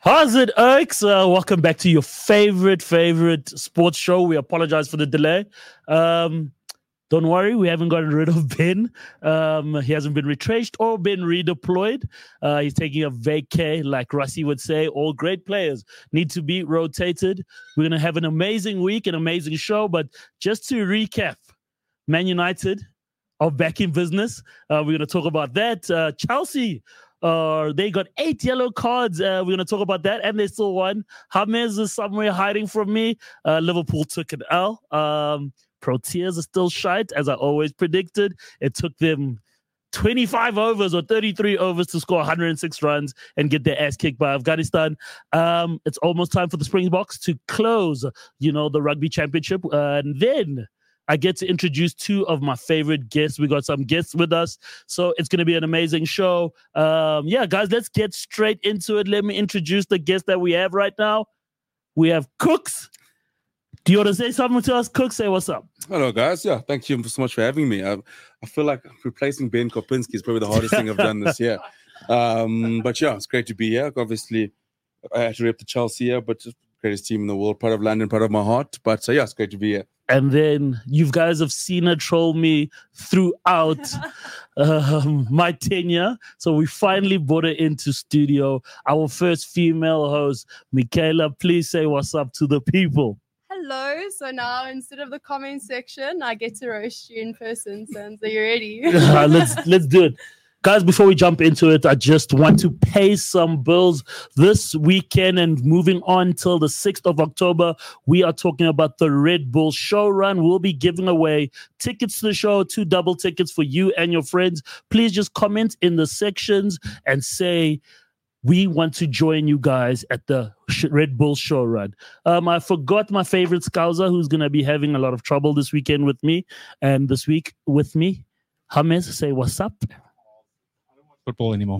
How's it, Oaks? Welcome back to your favorite sports show. We apologize for the delay. Don't worry, we haven't gotten rid of Ben. He hasn't been retrenched or been redeployed. He's taking a vacay, like Rusty would say. All great players need to be rotated. We're going to have an amazing week, an amazing show. But just to recap, Man United are back in business. We're going to talk about that. Chelsea, they got 8 yellow cards. We're going to talk about that, and they still won. James is somewhere hiding from me. Liverpool took an L. Proteas are still shite, as I always predicted. It took them 25 overs or 33 overs to score 106 runs and get their ass kicked by Afghanistan. It's almost time for the Springboks to close, the rugby championship. And then I get to introduce 2 of my favorite guests. We got some guests with us, so it's going to be an amazing show. Guys, let's get straight into it. Let me introduce the guest that we have right now. We have Cooks. Do you want to say something to us, Cooks? Say what's up. Hello, guys. Yeah, thank you so much for having me. I feel like replacing Ben Kopinski is probably the hardest thing I've done this year. But yeah, it's great to be here. Obviously, I had to rep the Chelsea here, but just greatest team in the world, part of London, part of my heart. But yeah, it's great to be here. And then you guys have seen her troll me throughout my tenure. So we finally brought her into studio. Our first female host, Michaela, please say what's up to the people. Hello. So now instead of the comment section, I get to roast you in person. So are you ready? Let's do it. Guys, before we jump into it, I just want to pay some bills. This weekend and moving on till the 6th of October, we are talking about the Red Bull Show Run. We'll be giving away tickets to the show, 2 double tickets for you and your friends. Please just comment in the sections and say, we want to join you guys at the Red Bull Show Run. I forgot my favorite Scouser, who's going to be having a lot of trouble this weekend with me. And this week with me, James, say what's up. Football anymore.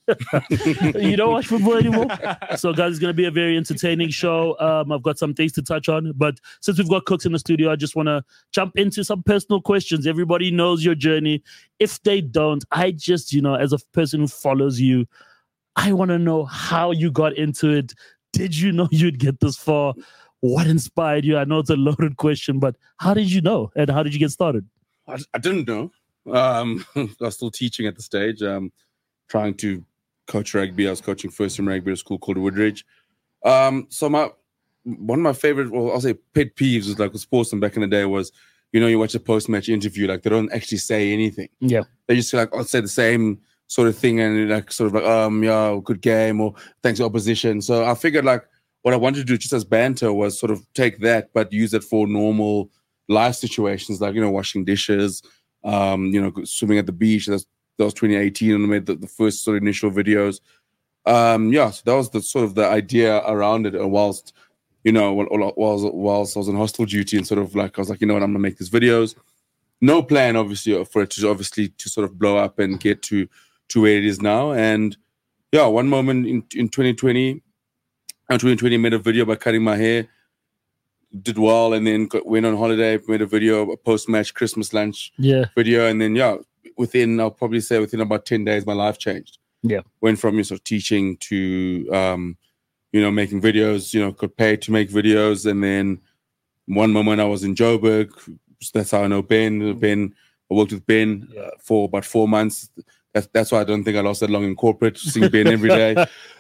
You don't watch football anymore? So, guys, it's going to be a very entertaining show. I've got some things to touch on. But since we've got Cooks in the studio, I just want to jump into some personal questions. Everybody knows your journey. If they don't, I just, as a person who follows you, I want to know how you got into it. Did you know you'd get this far? What inspired you? I know it's a loaded question, but how did you know? And how did you get started? I didn't know. I was still teaching at the stage, trying to coach rugby. I was coaching first-team rugby at a school called Woodridge. So one of my favorite, I'll say pet peeves was like with sports and back in the day was, you watch a post-match interview, like they don't actually say anything. Yeah. They just I'll say the same sort of thing and good game or thanks to opposition. So I figured what I wanted to do just as banter was sort of take that but use it for normal life situations like, washing dishes, swimming at the beach. That was 2018 and I made the first sort of initial videos. So that was the sort of the idea around it. And whilst I was on hostel duty and sort of I was like, I'm going to make these videos. No plan, obviously, for it to sort of blow up and get to where it is now. And yeah, one moment in 2020, made a video about cutting my hair, did well, and then went on holiday, made a video, a post-match Christmas lunch video. And then, I'll probably say within about 10 days, my life changed. Yeah. Went from sort of teaching to, making videos, got paid to make videos. And then one moment I was in Joburg. That's how I know Ben. I worked with Ben for about 4 months. That's why I don't think I lost that long in corporate, seeing Ben every day.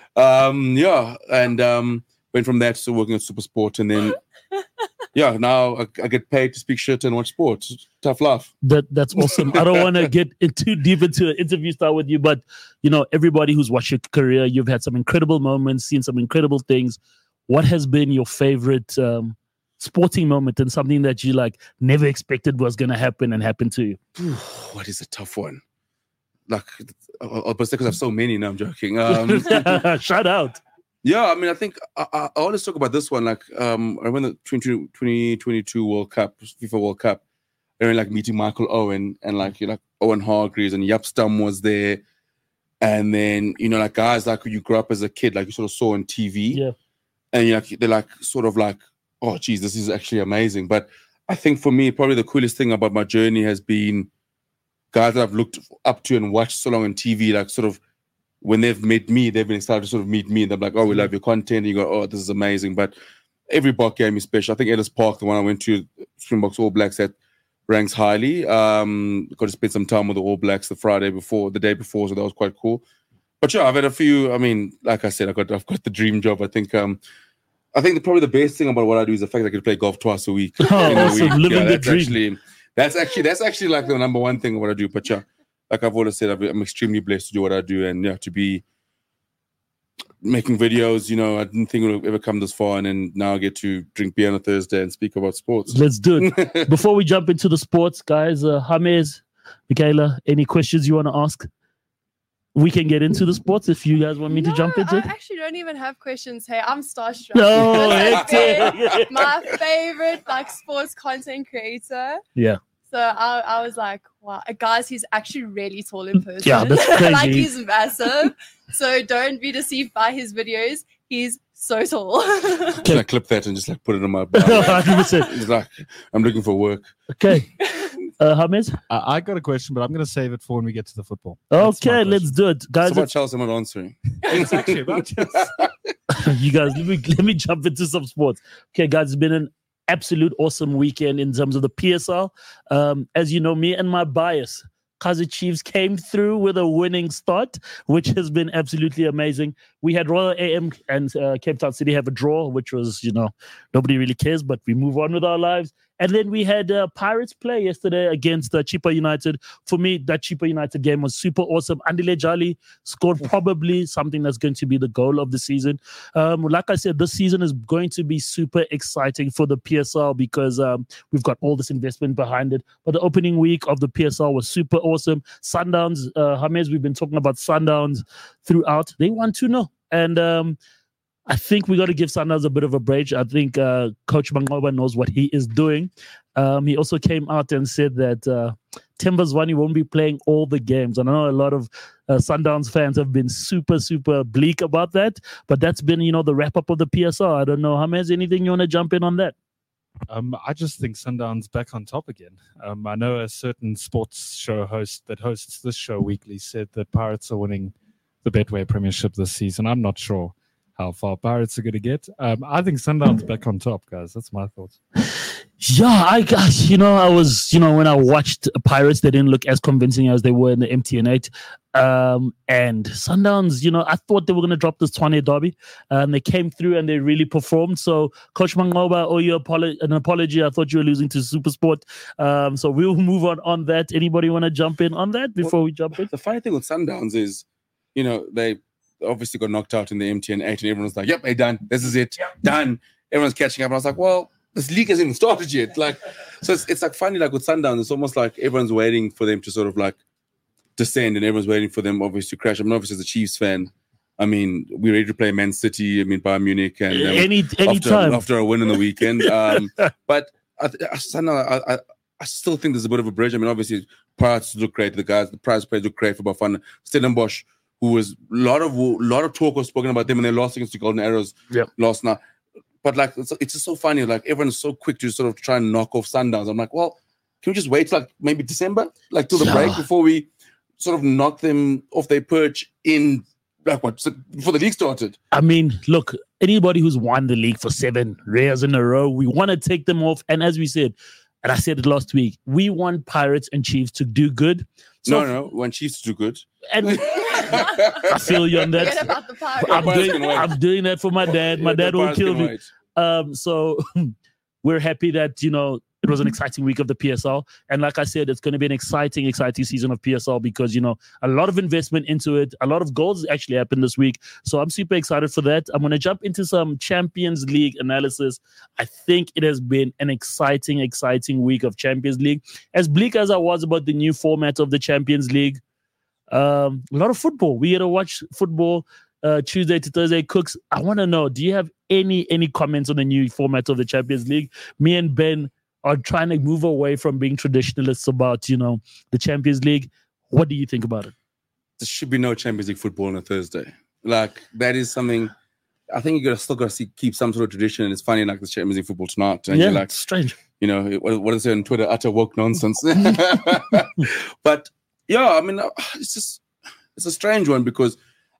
And went from that to working at SuperSport. And then, now I get paid to speak shit and watch sports. Tough life. That's awesome. I don't want to get too deep into an interview style with you, but, everybody who's watched your career, you've had some incredible moments, seen some incredible things. What has been your favorite sporting moment and something that you never expected was going to happen and happen to you? What is a tough one? Because I have so many. No, I'm joking. Shout out. Yeah, I mean, I think I always talk about this one. I remember the 2022 World Cup, FIFA World Cup. I remember meeting Michael Owen and Owen Hargreaves and Jaap Stam was there. And then, guys who you grew up as a kid, you sort of saw on TV. Yeah. And they're oh, geez, this is actually amazing. But I think for me, probably the coolest thing about my journey has been guys that I've looked up to and watched so long on TV, when they've met me, they've been excited to sort of meet me. They're like, oh, we love your content. And you go, oh, this is amazing. But every Bok game is special. I think Ellis Park, the one I went to, Springboks All Blacks, that ranks highly. Got to spend some time with the All Blacks the day before, so that was quite cool. But yeah, I've had a few. I mean, like I said, I've got the dream job. I think probably the best thing about what I do is the fact that I can play golf twice a week. Oh, awesome. Living the dream. That's actually like the number one thing of what I do. But yeah, like I've always said, I'm extremely blessed to do what I do, and yeah, to be making videos. I didn't think it would ever come this far, and then now I get to drink beer on a Thursday and speak about sports. Let's do it. Before we jump into the sports, guys, James, Michaela, any questions you want to ask? We can get into the sports if you guys want me to jump into it. I actually don't even have questions. Hey, I'm starstruck. No, my favorite sports content creator. Yeah. So I was like, wow, guys, he's actually really tall in person. Yeah, that's crazy. He's massive. So don't be deceived by his videos. He's so tall. Can I clip that and just put it on my back? 100%. It's I'm looking for work. Okay. James? I got a question, but I'm going to save it for when we get to the football. Okay, let's do it. Guys, so much else I'm not answering. It's actually about you guys, let me jump into some sports. Okay, guys, it's been an absolute awesome weekend in terms of the PSL. As you know, me and my bias, Kaizer Chiefs, came through with a winning start, which has been absolutely amazing. We had Royal AM and Cape Town City have a draw, which was, nobody really cares, but we move on with our lives. And then we had Pirates play yesterday against Chippa United. For me, that Chippa United game was super awesome. Andile Jali scored probably something that's going to be the goal of the season. Like I said, this season is going to be super exciting for the PSL because we've got all this investment behind it. But the opening week of the PSL was super awesome. Sundowns, James, we've been talking about Sundowns throughout. They won 2-0. And I think we got to give Sundowns a bit of a break. I think Coach Mangoba knows what he is doing. He also came out and said that Themba Zwane won't be playing all the games. And I know a lot of Sundowns fans have been super, super bleak about that. But that's been, the wrap-up of the PSL. I don't know. James, anything you want to jump in on that? I just think Sundowns back on top again. I know a certain sports show host that hosts this show weekly said that Pirates are winning the Betway Premiership this season. I'm not sure how far Pirates are going to get. I think Sundowns back on top, guys. That's my thoughts. Yeah, I guess, I was, when I watched Pirates, they didn't look as convincing as they were in the MTN8. And Sundowns, I thought they were going to drop this Tshwane derby. They came through and they really performed. So, Coach Mangoba, owe you an apology. I thought you were losing to SuperSport. So, we'll move on that. Anybody want to jump in on that before we jump in? The funny thing with Sundowns is, they obviously got knocked out in the MTN8 and everyone was like, yep, they're done. This is it. Yep. Done. Everyone's catching up. And I was like, well, this league hasn't even started yet. So it's funny, with Sundowns, it's almost like everyone's waiting for them to sort of descend and everyone's waiting for them obviously to crash. I mean, obviously as a Chiefs fan, I mean, we're ready to play Man City, Bayern Munich, and any time after a win in the weekend. But I still think there's a bit of a bridge. I mean, obviously Pirates look great. The Pirates players look great for Bafana. Stellenbosch, who was a lot of talk was spoken about them when they lost against the Golden Arrows last night. But it's just so funny. Everyone's so quick to sort of try and knock off Sundowns. I'm like, well, can we just wait till maybe December, till the break before we sort of knock them off their perch in before the league started? I mean, look, anybody who's won the league for 7 years in a row, we want to take them off. And as we said, and I said it last week, we want Pirates and Chiefs to do good. So no, we want Chiefs to do good. And I feel you on that. Forget about the Pirates. I'm doing that for my dad. My dad will kill me. So we're happy that, it was an exciting week of the PSL. And like I said, it's going to be an exciting season of PSL because, a lot of investment into it. A lot of goals actually happened this week. So I'm super excited for that. I'm going to jump into some Champions League analysis. I think it has been an exciting week of Champions League. As bleak as I was about the new format of the Champions League, a lot of football. We get to watch football Tuesday to Thursday. Cooks, I want to know, do you have any comments on the new format of the Champions League? Me and Ben are trying to move away from being traditionalists about, the Champions League. What do you think about it? There should be no Champions League football on a Thursday. That is something, I think you still got to keep some sort of tradition. And it's funny, the Champions League football tonight. And you're it's strange. What is it on Twitter? Utter woke nonsense. But yeah, I mean, it's a strange one because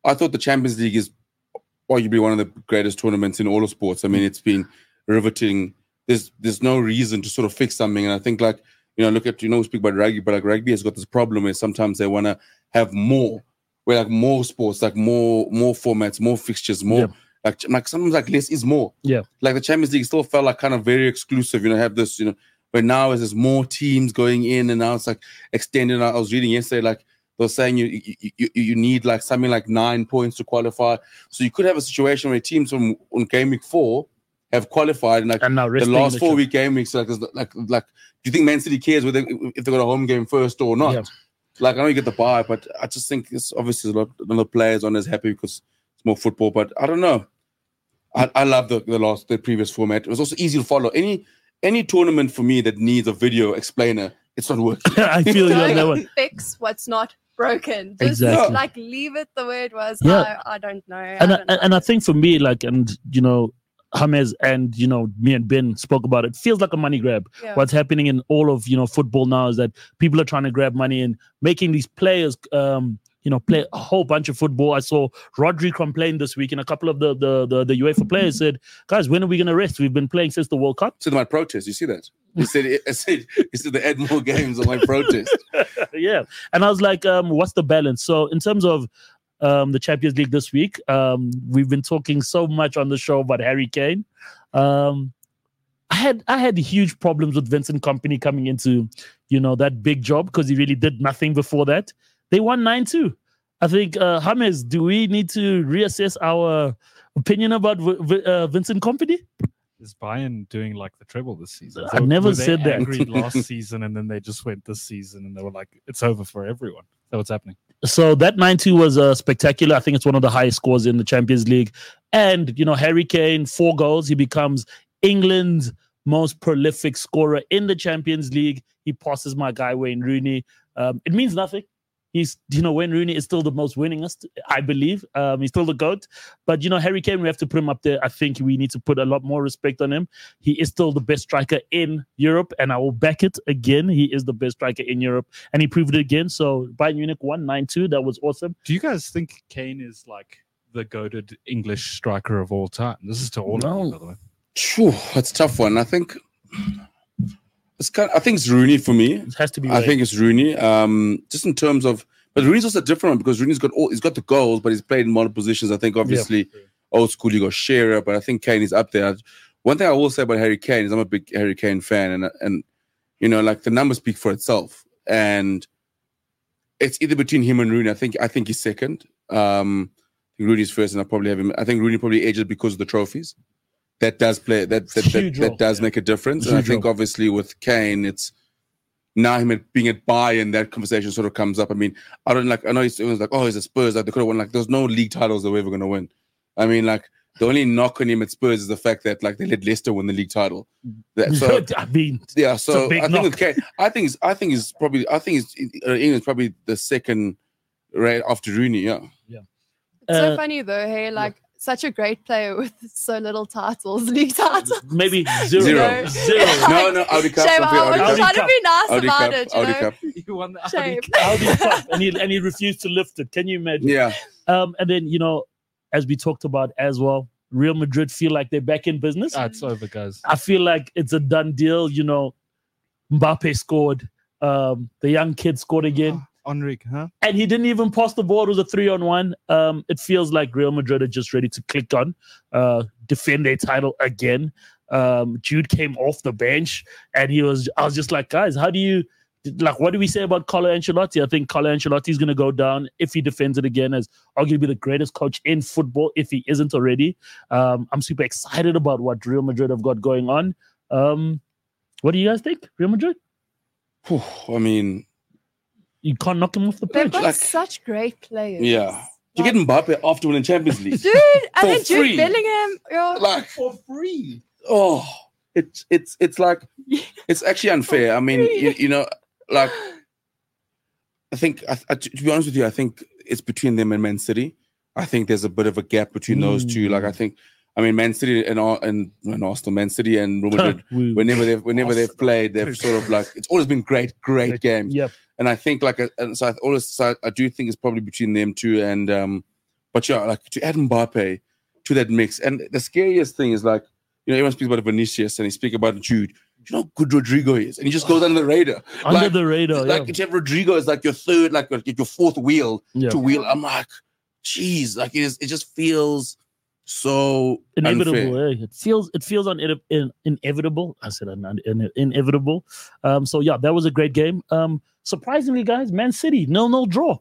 I thought the Champions League is arguably one of the greatest tournaments in all of sports. I mean, it's been riveting. There's no reason to sort of fix something. And I think, like, look at, we speak about rugby, but like rugby has got this problem where sometimes they want to have more, where like more sports, like more formats, more fixtures, more like sometimes like less is more. Yeah. Like the Champions League still felt like kind of very exclusive, have this, but now as there's more teams going in and now it's like extended. I was reading yesterday, like they were saying you need like something like 9 points to qualify. So you could have a situation where teams on game week 4 have qualified and now the last 4 week game weeks, like do you think Man City cares whether if they got a home game first or not? Yeah. Like I know you get the bye, but I just think it's obviously a lot of the players aren't as happy because it's more football. But I don't know. I love the previous format. It was also easy to follow. Any tournament for me that needs a video explainer, it's not working. I feel you on that one. Don't fix what's not broken. Just Exactly. like leave it the way it was. Yeah. I don't know. And I think for me, like, and James and me and Ben spoke about it. Feels like a money grab. Yeah. What's happening in all of football now is that people are trying to grab money and making these players play a whole bunch of football. I saw Rodri complain this week, and a couple of the UEFA players said, "Guys, when are we going to rest? We've been playing since the World Cup." So my protest, you see that? He said they add more games on my protest. Yeah, and I was like, what's the balance? So in terms of the Champions League this week, we've been talking so much on the show about Harry Kane. I had huge problems with Vincent Kompany coming into that big job because he really did nothing before that. They won 9-2. I think, James, do we need to reassess our opinion about Vincent Kompany? Is Bayern doing like the treble this season? I never Were they said that. angry last season, and then they just went this season, and they were like, "It's over for everyone." So what's happening? So that 9-2 was spectacular. I think it's one of the highest scores in the Champions League. And, Harry Kane, 4 goals. He becomes England's most prolific scorer in the Champions League. He passes my guy, Wayne Rooney. It means nothing. He's, Wayne Rooney is still the most winningest, I believe. He's still the GOAT. But, Harry Kane, we have to put him up there. I think we need to put a lot more respect on him. He is still the best striker in Europe, and I will back it again. He is the best striker in Europe, and he proved it again. So Bayern Munich won 9-2. That was awesome. Do you guys think Kane is like the goated English striker of all time? This is to all of you, by the way. Phew, that's a tough one. I think it's Rooney for me. It has to be. I think it's Rooney. Just in terms of, but Rooney's also different because Rooney's got the goals, but he's played in multiple positions. I think obviously old school you got Shearer, but I think Kane is up there. One thing I will say about Harry Kane is I'm a big Harry Kane fan, and like the numbers speak for itself, and it's either between him and Rooney. I think he's second. I think Rooney's first, and I probably have him. I think Rooney probably edges because of the trophies. That does play. That does make a difference. And I think obviously with Kane, it's now him being at Bayern, that conversation sort of comes up. I mean, I know it was like, oh, he's a Spurs. Like they could have won. Like there's no league titles they were ever going to win. I mean, like the only knock on him at Spurs is the fact that like they let Leicester win the league title. So I mean, yeah. So I think with Kane, I think England's probably the second right after Rooney. Yeah. It's so funny though, hey, like such a great player with so little titles, league titles. Maybe zero. No, Audi Cup. Shame, I was trying to be nice Audi about Cup, it. Audi Cup. You won the Shame. Audi Cup, and he refused to lift it. Can you imagine? Yeah. And then as we talked about as well, Real Madrid feel like they're back in business. It's over, guys. I feel like it's a done deal. Mbappe scored. The young kid scored again. Enrique, huh? And he didn't even pass the ball. It was a 3-on-1. It feels like Real Madrid are just ready to click on, defend their title again. Jude came off the bench, and I was just like, guys, how do you, what do we say about Carlo Ancelotti? I think Carlo Ancelotti is going to go down if he defends it again as arguably the greatest coach in football, if he isn't already. I'm super excited about what Real Madrid have got going on. What do you guys think, Real Madrid? I mean, you can't knock him off the They've pitch. got such great players. Yeah. You get Mbappe after winning Champions League. Dude, and then free. Jude Bellingham. Like for free. Oh, it's like it's actually unfair. I mean, like I think to be honest with you, I think it's between them and Man City. I think there's a bit of a gap between those two. Like I mean, Man City and Arsenal, Man City and Real Madrid, whenever they've played, they've sort of like it's always been great games. Yep. And I think I do think it's probably between them two and But yeah, like to add Mbappe to that mix. And the scariest thing is like, everyone speaks about Vinicius and they speak about Jude. You know how good Rodrigo is? And he just goes under the radar. Under the radar, like if Rodrigo is like your third, like your fourth wheel to wheel. I'm like, geez, like it just feels so inevitable. unfair. It feels inevitable. I said inevitable. So yeah, that was a great game. Surprisingly, guys, Man City 0-0 draw.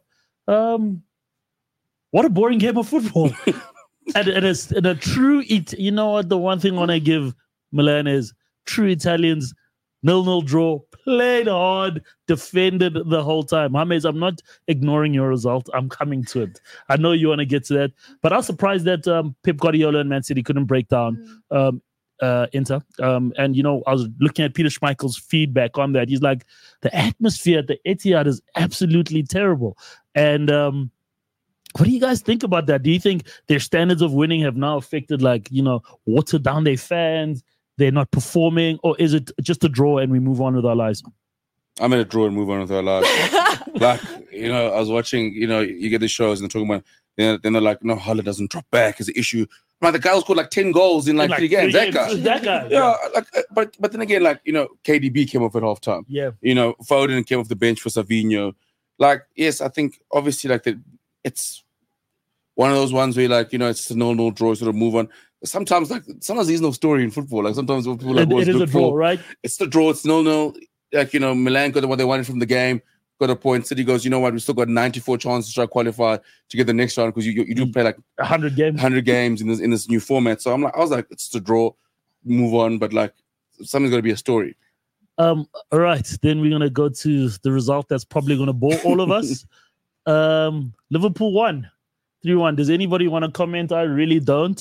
What a boring game of football. and a true you know what? The one thing I want to give Milan is true Italians 0-0 draw. Played hard, defended the whole time. James, I'm not ignoring your result. I'm coming to it. I know you want to get to that, but I was surprised that Pep Guardiola and Man City couldn't break down Inter. And I was looking at Peter Schmeichel's feedback on that. He's like, the atmosphere at the Etihad is absolutely terrible. And what do you guys think about that? Do you think their standards of winning have now affected, watered down their fans? They're not performing, or is it just a draw and we move on with our lives? I'm in a draw and move on with our lives. Like, I was watching, you get the shows and they're talking about, then they're like, no, Haller doesn't drop back is the issue. Man, the guy was scored like 10 goals in 3 games. That guy. Yeah, but then again, KDB came off at halftime. Yeah. Foden came off the bench for Savinho. Yes, I think obviously it's one of those ones where it's a 0-0 draw, sort of move on. Sometimes there's no story in football. Sometimes when people it is a draw, right? It's the draw. It's 0-0. Milan got what they wanted from the game. Got a point. City goes, you know what? We still got 94 chances to try to qualify to get the next round because you do play 100 games. 100 games in this new format. So I was like, it's the draw, move on. But something's got to be a story. All right, then we're gonna go to the result that's probably gonna bore all of us. Liverpool won 3-1. Does anybody want to comment? I really don't.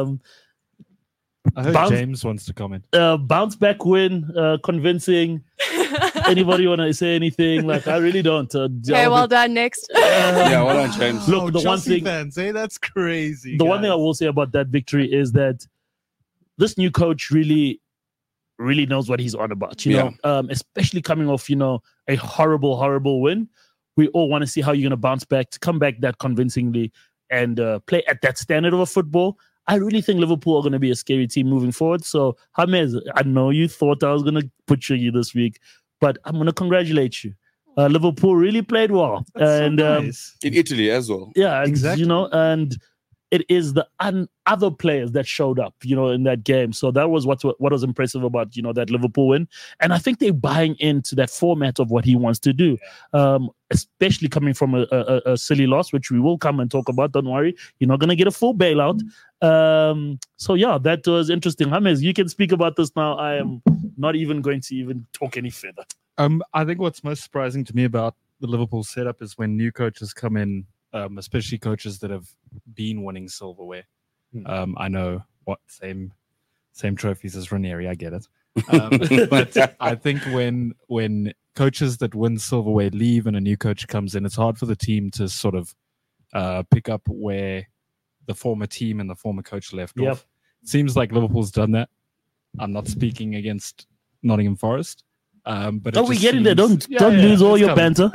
I heard James wants to comment. Bounce back win, convincing. Anybody want to say anything? I really don't. Okay, well done. Next. Yeah, well done, James. Look, the Chelsea one thing, fans, that's crazy. The one thing I will say about that victory is that this new coach really knows what he's on about. You know, especially coming off, a horrible win. We all want to see how you're going to bounce back, to come back that convincingly and play at that standard of a football. I really think Liverpool are going to be a scary team moving forward. So, James, I know you thought I was going to butcher you this week, but I'm going to congratulate you. Liverpool really played well. That's and so nice. In Italy as well. Yeah, Exactly. And it is the other players that showed up, in that game. So that was what was impressive about, that Liverpool win. And I think they're buying into that format of what he wants to do, especially coming from a silly loss, which we will come and talk about. Don't worry. You're not going to get a full bailout. So, yeah, that was interesting. James, you can speak about this now. I am not even going to talk any further. I think what's most surprising to me about the Liverpool setup is when new coaches come in, especially coaches that have been winning silverware. I know what same trophies as Ranieri, I get it. But I think when coaches that win silverware leave and a new coach comes in, it's hard for the team to sort of pick up where the former team and the former coach left off. It seems like Liverpool's done that. I'm not speaking against Nottingham Forest. But we getting there. Don't lose all your banter.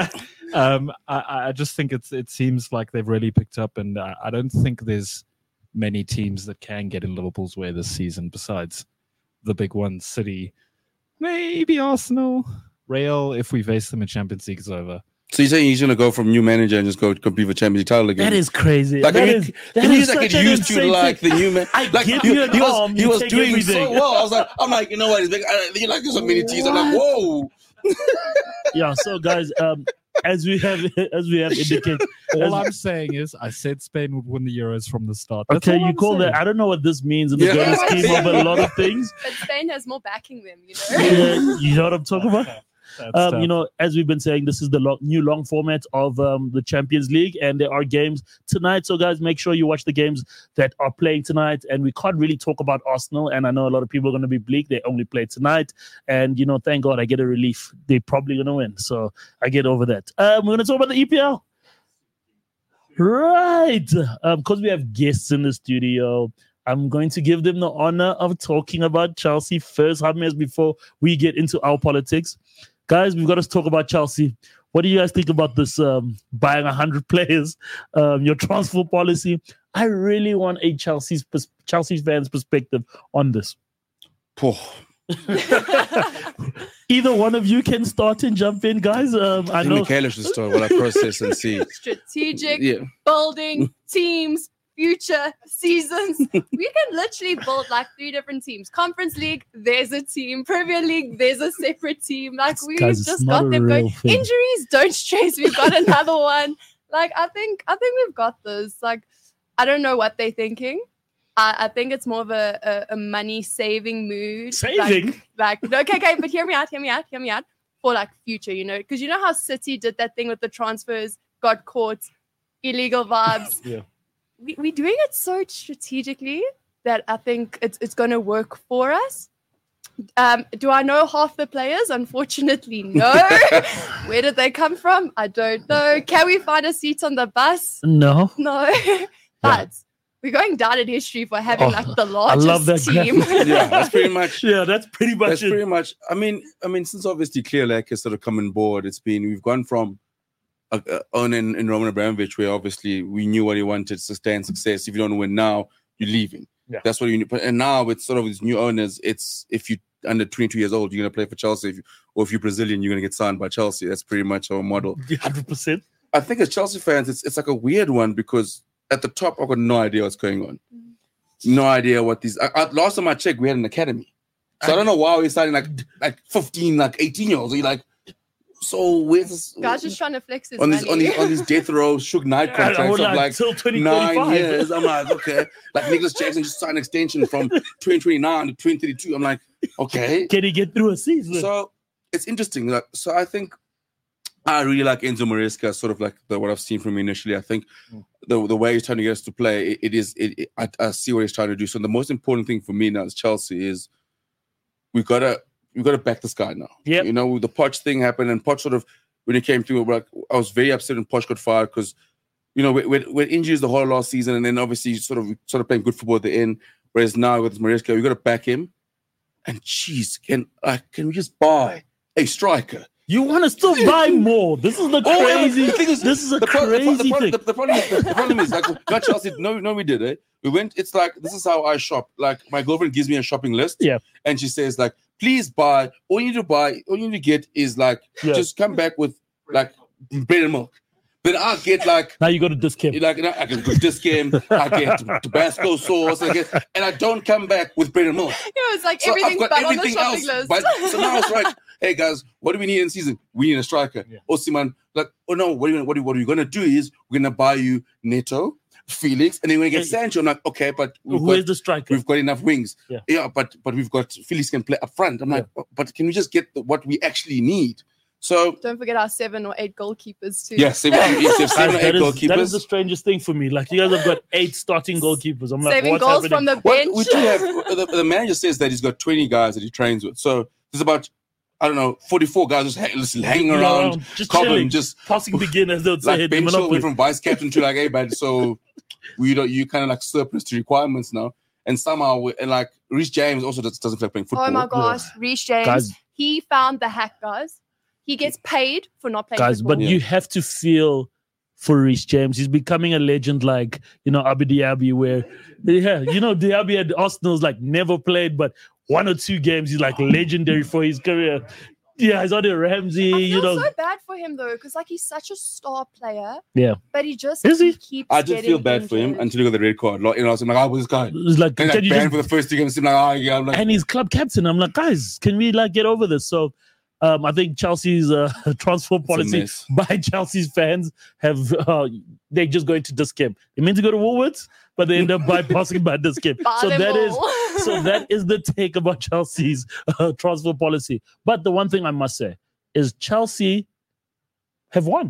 I just think it seems like they've really picked up, and I don't think there's many teams that can get in Liverpool's way this season besides the big ones, City, maybe Arsenal, Real. If we face them in Champions League, it's over. So you're saying he's going to go from new manager and just go compete for Champions League title again? That is crazy. Can you get used to the new man? He was doing everything so well. I'm like, you know what? There's so many teams. I'm like, whoa. Yeah. So guys, as we have indicated, all I'm saying is I said Spain would win the Euros from the start. Okay, you call that. I don't know what this means in the grand scheme of a lot of things. But Spain has more backing them, You know what I'm talking about? As we've been saying, this is the new long format of the Champions League, and there are games tonight. So, guys, make sure you watch the games that are playing tonight. And we can't really talk about Arsenal, and I know a lot of people are going to be bleak. They only play tonight, and thank God I get a relief. They're probably going to win, so I get over that. We're going to talk about the EPL, right? Because we have guests in the studio. I'm going to give them the honor of talking about Chelsea first, James, before we get into our politics. Guys, we've got to talk about Chelsea. What do you guys think about this buying 100 players, your transfer policy? I really want a Chelsea fans' perspective on this. Poor. Either one of you can start and jump in, guys. I know Michaela should start while I process and see. Strategic building teams, future seasons. We can literally build like 3 different teams. Conference League, there's a team. Premier League, there's a separate team. Like we've Guys, just got them going. Injuries, don't stress. We've got another one. Like I think we've got this. Like I don't know what they're thinking. I think it's more of a money saving mood. Saving? Okay, but hear me out. For like future, because you know how City did that thing with the transfers, got caught, illegal vibes. Yeah. We're doing it so strategically that I think it's going to work for us. Do I know half the players? Unfortunately, no. Where did they come from? I don't know. Can we find a seat on the bus? No. But we're going down in history for having like the largest I love that team. Yeah, that's pretty much. That's pretty much it. Pretty much. I mean, since obviously Clear Lake has sort of come on board, we've gone from owning in Roman Abramovich, where obviously we knew what he wanted, sustain success. If you don't win now, you're leaving. Yeah. That's what you need. And now it's sort of these new owners. It's if you're under 22 years old, you're going to play for Chelsea. If you're Brazilian, you're going to get signed by Chelsea. That's pretty much our model. 100%. I think as Chelsea fans, it's like a weird one because at the top, I've got no idea what's going on. No idea what these. Last time I checked, we had an academy. So I don't know why we're starting like 15, like 18-year-olds. You're like, so where's this? Guy's just trying to flex his on money. these death row Suge Knight contracts of like till 9 years. I'm like, okay. Like Nicholas Jackson just signed an extension from 2029 to 2032. I'm like, okay. Can he get through a season? So it's interesting. Like, so I think I really like Enzo Maresca, sort of like what I've seen from him initially. I think the way he's trying to get us to play, I see what he's trying to do. So the most important thing for me now as Chelsea is we've got to back this guy now. Yeah. The Poch thing happened, and Poch sort of, when he came through, I was very upset when Poch got fired because, with injuries the whole last season, and then obviously sort of playing good football at the end. Whereas now with Maresca, we've got to back him. And geez, can we just buy a striker? You want to still buy more? This is the crazy. This is a crazy thing. The problem is like not Chelsea. No, we did it. We went. It's like this is how I shop. Like my girlfriend gives me a shopping list. Yeah, and she says like, please buy. All you need to get is like just come back with like bread and milk. Then I get like now you go to Discam. Like I can go to Discam. I get Tabasco sauce. And I don't come back with bread and milk. It's like everything's but on the shopping list. But, so now it's like, hey guys, what do we need in season? We need a striker. Yeah. Osimhen, like, oh no, what are you gonna do is we're gonna buy you Neto, Felix, and then we're gonna get Sancho. I'm like, okay, but where's the striker? We've got enough wings. Yeah, but we've got Felix can play up front. I'm like, but can we just get what we actually need? So don't forget our 7 or 8 goalkeepers too. Yes, 7 or 8 goalkeepers. That is the strangest thing for me. Like you guys have got 8 starting goalkeepers. I'm like, saving goals from the bench. We do have the manager says that he's got 20 guys that he trains with. So there's about 44 guys just hanging around, just cobbling, chilling, just passing beginners. They'll say, like Ben Chilwell went from vice captain to like, hey, man, so you kind of like surplus to requirements now. And somehow, and like Reece James also doesn't feel like playing football. Oh my gosh, Reece James, guys, he found the hack, guys. He gets paid for not playing football. But you have to feel for Reece James. He's becoming a legend like, Abu Diaby, where, Diaby at Arsenal's like never played, but 1 or 2 games, he's like legendary for his career. Yeah, he's on Ramsey, I feel so bad for him though, because like he's such a star player. Yeah. But he just keeps I did feel bad for him until he got the red card. Like, I was like, this guy? It's like, and like banned for the first 2 games. I'm like, and he's club captain. I'm like, guys, can we like get over this? So I think Chelsea's transfer policy by Chelsea's fans they're just going to Discam. They meant to go to Woolworths, but they end up bypassing by Discam. So that is the take about Chelsea's transfer policy. But the one thing I must say is Chelsea have won.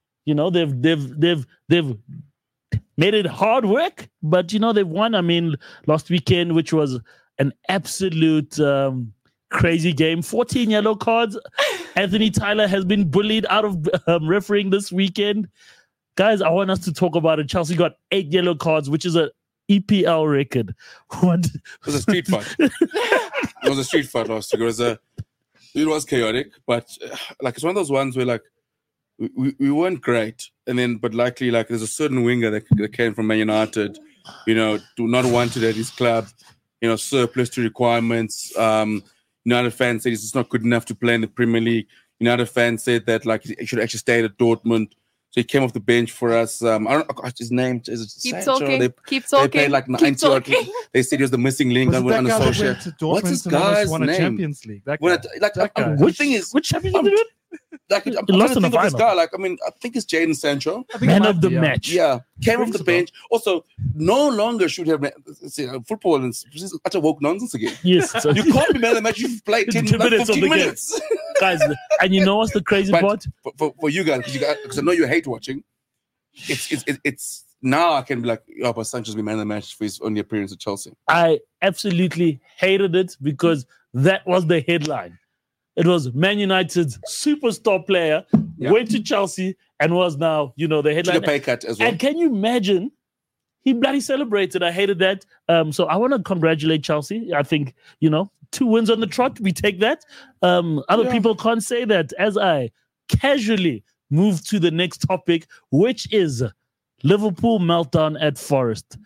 They've made it hard work, but they've won. I mean, last weekend, which was an absolute crazy game, 14 yellow cards. Anthony Tyler has been bullied out of refereeing this weekend. Guys, I want us to talk about it. Chelsea got 8 yellow cards, which is an EPL record. It was a street fight. It was a street fight last week. It was chaotic, but like it's one of those ones where like we weren't great, and then but likely like there's a certain winger that came from Man United, do not wanted at his club, surplus to requirements. United fans said he's not good enough to play in the Premier League. United fans said that like he should actually stay at Dortmund. So he came off the bench for us. I don't know his name. Is it Keep Sancho? talking. Keep talking. They paid like 90 odd. They said he was the missing link Was it that on the guy that social. went to Dortmund What's this and almost guy's won a name? Champions League? That When guy. the Which thing is, which champions did it? like I'm He trying lost to in the think of this final. guy. Like I think it's Jadon Sancho. I think it Man might of the be, match. Yeah, came off Rings the a bell. bench. Also, no longer should have football and this is utter woke nonsense again. Yes. So, You can't be man of the match. You've played 10 2 minutes of 15 the game. minutes. guys, and you know what's the crazy But part? for you guys, because I know you hate watching. It's now I can be like, but Sancho's been man of the match for his only appearance at Chelsea. I absolutely hated it because that was the headline. It was Man United's superstar player Yeah. went to Chelsea and was now, the Took a headline. pay cut as well. And can you imagine? He bloody celebrated. I hated that. So I want to congratulate Chelsea. I think, 2 wins on the trot. We take that. Other people can't say that as I casually move to the next topic, which is Liverpool meltdown at Forest.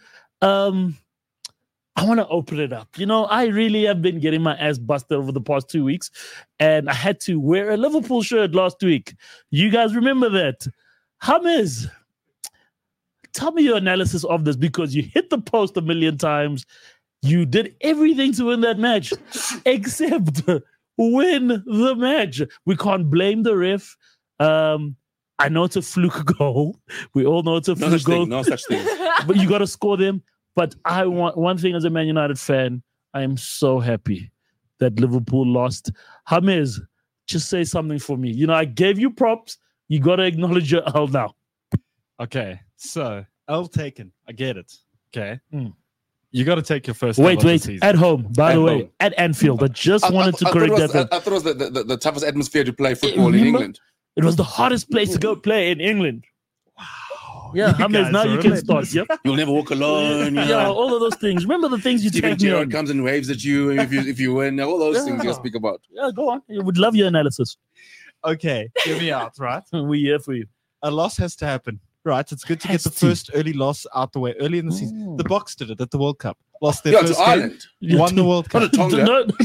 I want to open it up. I really have been getting my ass busted over the past 2 weeks, and I had to wear a Liverpool shirt last week. You guys remember that? James, tell me your analysis of this because you hit the post a million times. You did everything to win that match except win the match. We can't blame the ref. I know it's a fluke goal. We all know it's a No fluke such goal. thing. No such thing. But you got to score them. But I want one thing as a Man United fan. I am so happy that Liverpool lost. James, just say something for me. I gave you props. You got to acknowledge your L now. Okay, so L taken. I get it. Okay. Mm. You got to take your first. L Wait. of the season. At home, by At the way, home. at Anfield. I just wanted to correct that. I thought it was the toughest atmosphere to play football in Remember? England. It was the hardest place to go play in England. Wow. Yeah, James, guys now are you can relentless. start. Yep. You'll never walk alone. Yeah, all of those things. Remember the things you Steven tagged me Gerrard on. comes and waves at you if you win. All those things you Yeah. speak about. Yeah, go on. I would love your analysis. Okay, hear me out, right? We're here for you. A loss has to happen, right? It's good to get Has the to. first early loss out the way early in the season. Mm. The Box did it at the World Cup. Lost their Yeah, to first game, Ireland. won the World Not a Cup. Tonga.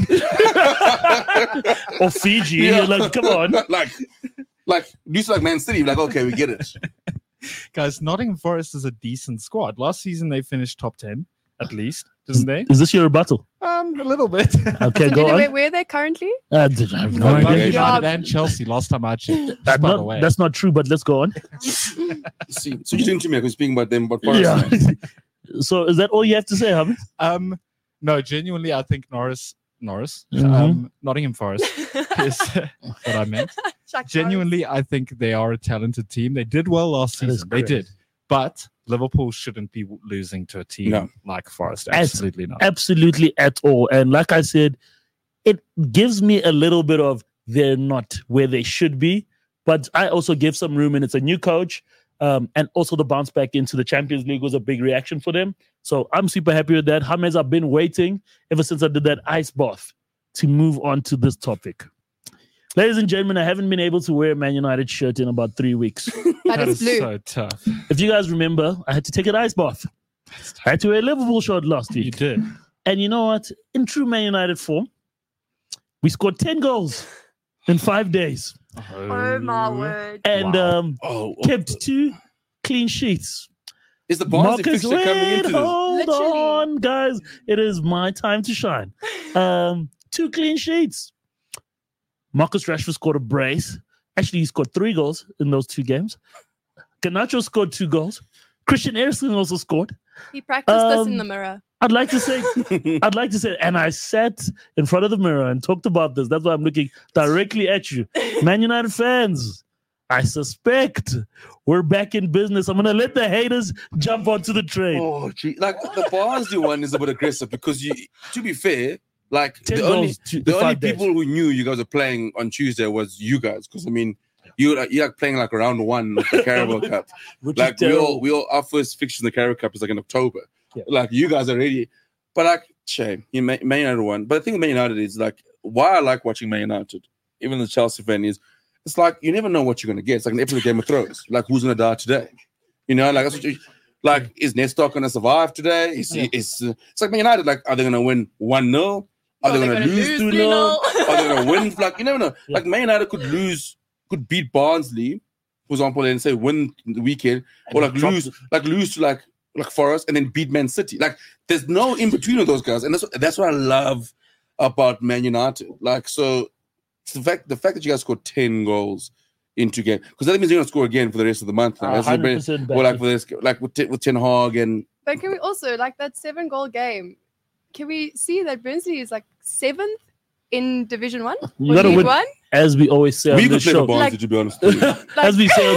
No. Or Fiji. Yeah. You're like, come on. like used to like Man City. Like, okay, we get it. Guys, Nottingham Forest is a decent squad. Last season they finished top 10, at least, didn't they? Is this your rebuttal? A little bit. Okay, go on. Where are they currently? I have no Both idea. United United and Chelsea last time I checked. Just by the way. That's not true, but let's go on. See, so you're doing to me. I was speaking about them, but Forest. Yeah. So is that all you have to say, James? No, genuinely, I think Norris, Mhm. Nottingham Forest is what I meant. Chuck Genuinely, I think they are a talented team. They did well last That is season. They correct. did. But Liverpool shouldn't be losing to a team No. like Forest. As- Absolutely not. Absolutely at all. And like I said, it gives me a little bit of they're not where they should be. But I also give some room, and it's a new coach. And also the bounce back into the Champions League was a big reaction for them. So I'm super happy with that. James, I've been waiting ever since I did that ice bath to move on to this topic. Ladies and gentlemen, I haven't been able to wear a Man United shirt in about 3 weeks. But That it's is blue. so tough. If you guys remember, I had to take an ice bath. I had to wear a Liverpool shirt last You week. did. And you know what? In true Man United form, we scored 10 goals in 5 days Oh my word. and Wow. kept 2 clean sheets. Is the Barnsley Marcus, fixture coming wait, into this? hold Literally. on, guys. It is my time to shine. 2 clean sheets. Marcus Rashford scored a brace. Actually, he scored 3 goals in those 2 games. Garnacho scored 2 goals. Christian Eriksen also scored. He practiced this in Um, the mirror. I'd like to say, and I sat in front of the mirror and talked about this. That's why I'm looking directly at you. Man United fans, I suspect we're back in business. I'm going to let the haters jump onto the train. Oh, gee. Like the Barnsley one is a bit aggressive because to be fair, like 10 the only goals to the only 5 days. people who knew you guys were playing on Tuesday was you guys. Because I mean, you're like playing like round 1 of the Carabao Cup. Which Like is terrible. we all our first fixture in the Carabao Cup is like in October. Yeah. Like you guys are ready, but like shame you Man United won. But the thing with Man United is like why I like watching Man United, even the Chelsea fan is it's like you never know what you're going to get. It's like an episode of Game of Thrones. Like, who's going to die today? You know, like, that's what you, like, is Nestor going to survive today? It's like Man United. Like, are they going to win 1-0? Are they going to lose 2-0? Are they going to win? Like, you never know. Yeah. Like, Man United could beat Barnsley, for example, and say win the weekend, or like lose to like Forest, and then beat Man City. Like, there's no in between of those guys, and that's what I love about Man United. Like, so it's the fact that you guys scored 10 goals into game, because that means you're going to score again for the rest of the month. Now. 100% or like for this, like with Ten Hag and. But can we also, like, that 7-goal game? Can we see that Burnley is like 7th in Division 1? You gotta win, as we always say on We could this play show. for Barnsley, to be honest. With you. As we say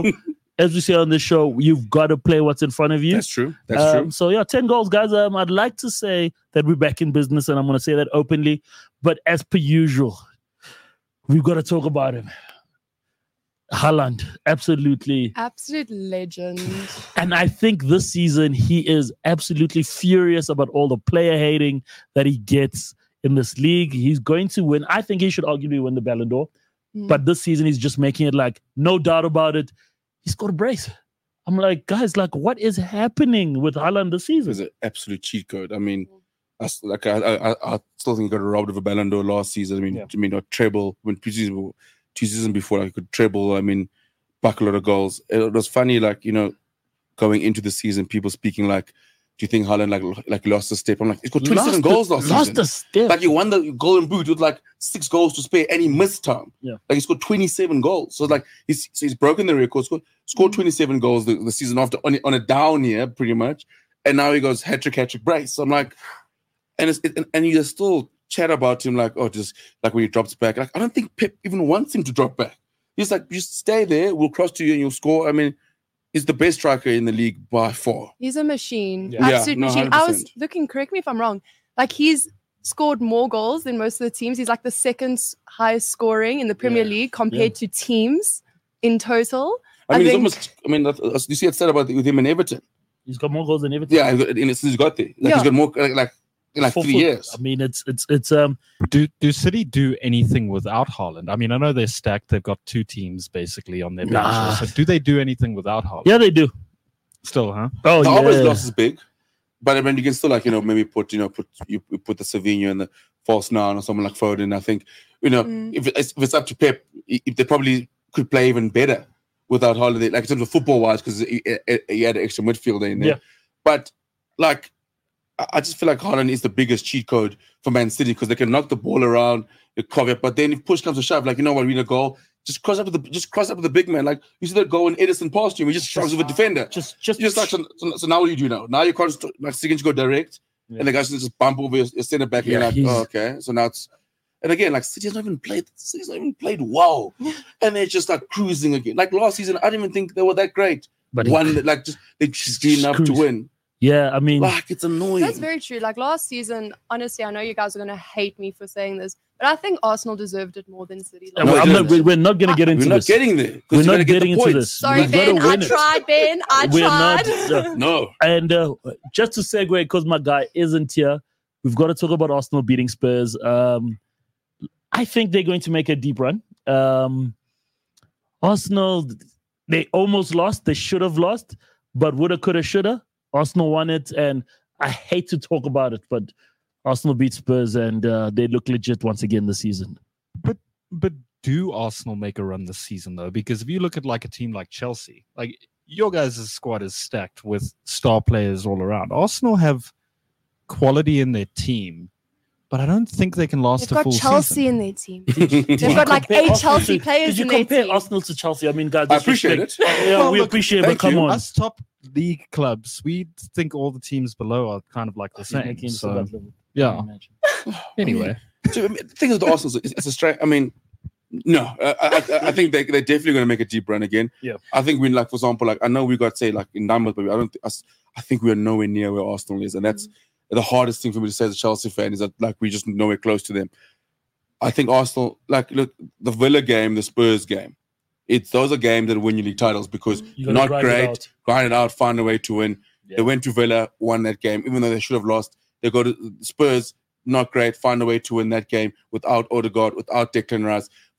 on this show, you've got to play what's in front of you. That's true. That's true. So yeah, 10 goals, guys. I'd like to say that we're back in business, and I'm going to say that openly. But as per usual, we've got to talk about him. Haaland, absolute legend. And I think this season he is absolutely furious about all the player hating that he gets in this league. He's going to win. I think he should arguably win the Ballon d'Or. But this season he's just making it like no doubt about it. He scored a brace. I'm like, guys, like, what is happening with Haaland this season? It's an absolute cheat code. I mean, I still think he got robbed of a Ballon d'Or last season. I mean, a treble when two seasons before, like, could treble. I mean, back a lot of goals. It was funny, like, you know, going into the season, people speaking like, do you think Haaland like lost a step? I'm like, he's got 27 goals last season. Lost a step. Like, he won the Golden Boot with like 6 goals to spare, and he missed time. Yeah. Like, he's got 27 goals. So like he's broken the record. Scored 27 goals the season after on a down year, pretty much. And now he goes hat-trick brace. So I'm like, and you still chat about him like, oh, just like when he drops back. Like, I don't think Pep even wants him to drop back. He's like, just stay there. We'll cross to you and you'll score. I mean, he's the best striker in the league by far. He's a machine. Yeah. Absolute machine. 100%. I was looking, correct me if I'm wrong, like, he's scored more goals than most of the teams. He's like the second highest scoring in the Premier League compared to teams in total. I mean, he's almost, I mean, you see it said about with him in Everton. He's got more goals than Everton. Yeah, since he's got there. Like, he's got more, like in like 3 years. I mean, it's Do City do anything without Haaland? I mean, I know they're stacked. They've got 2 teams basically on their bench. Nah. So do they do anything without Haaland? yeah, they do. Still, huh? Oh, The yeah. always loss is big, but I mean, you can still, like, you know, maybe put the Savinho and the false 9 or someone like Foden. I think, you know, if it's up to Pep, if they probably could play even better without Haaland, like in terms of football wise, because he had an extra midfielder in there. Yeah. But like, I just feel like Haaland is the biggest cheat code for Man City, because they can knock the ball around, the cover, but then if push comes to shove, like, you know what, we need a goal. Just cross up with the big man. Like, you see that goal when Edison passed you, he just struggles with a defender. Just like, so now what do you do now? Now you can't, like, so you can just go direct, and the guys just bump over your center back, and you're like, oh, okay. So now it's, and again, like, City's not even played well, and they're just like cruising again. Like last season, I didn't even think they were that great. But they just did enough to win. Yeah, I mean, Like, it's annoying. That's very true. Like last season, honestly, I know you guys are going to hate me for saying this, but I think Arsenal deserved it more than City. we're not going to get into We're not this. getting there. We're not getting into this. Sorry, We've gotta Ben. I win it. tried, Ben. I We're tried. not. No. And just to segue, because my guy isn't here, we've got to talk about Arsenal beating Spurs. I think they're going to make a deep run. Arsenal, they almost lost. They should have lost, but woulda, coulda, shoulda. Arsenal won it, and I hate to talk about it, but Arsenal beat Spurs, and they look legit once again this season. But do Arsenal make a run this season, though? Because if you look at like a team like Chelsea, like your guys' squad is stacked with star players all around. Arsenal have quality in their team, but I don't think they can last They've a full got Chelsea season. in their team. They've got like 8 Chelsea players in their Did you compare team. Arsenal to Chelsea? I mean, guys, I appreciate disrespect. it. Yeah, Well, we look, appreciate it, but thank come you. on. Us top league clubs, we think all the teams below are kind of like the same. So, yeah. Anyway, So, the thing is, the Arsenal, it's a straight. I mean, no, I think they're definitely going to make a deep run again. Yeah. I think we, like, for example, like, I know we got, say, like, in numbers, but I think we are nowhere near where Arsenal is, and that's the hardest thing for me to say as a Chelsea fan, is that, like, we're just nowhere close to them. I think Arsenal, like, look, the Villa game, the Spurs game, those are games that win you league titles, because You gotta not grind it great, out. grind it out, find a way to win. Yeah. They went to Villa, won that game, even though they should have lost. They go to Spurs, not great, find a way to win that game without Odegaard, without Declan Rice.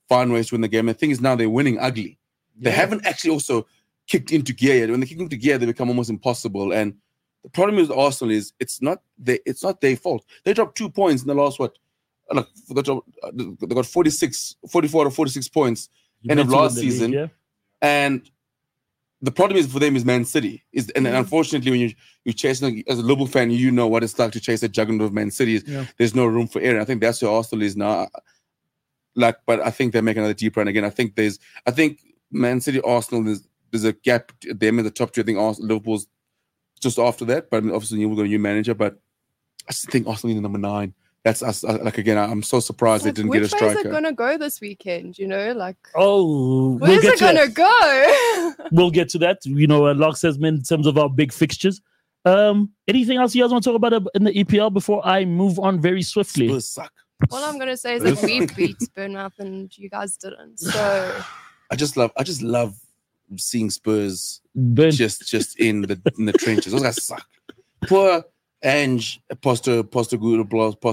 find ways to win the game. The thing is now they're winning ugly. They haven't actually also kicked into gear yet. When they kick into gear, they become almost impossible. And the problem with Arsenal is it's not their fault. They dropped 2 points in the last they got 44 or 46 points end of last season. League, and the problem is for them is Man City. And unfortunately, when you're chasing, as a Liverpool fan, you know what it's like to chase a juggernaut of Man City. There's no room for error. I think that's where Arsenal is now. But I think they make another deep run again. I think Man City, Arsenal, there's a gap. Them in the top two. I think Liverpool's just after that. But obviously, we've got a new manager. But I still think Arsenal is number 9. That's us. Again, I'm so surprised they didn't get a striker. Which way is it going to go this weekend? Where's it going to go? We'll get to that. Locke says, in terms of our big fixtures. Anything else you guys want to talk about in the EPL before I move on very swiftly? Spurs suck. All I'm going to say is that we beat Bournemouth and you guys didn't. So I just love seeing Spurs just in the trenches. Those guys suck. Poor Ange Postecoglou.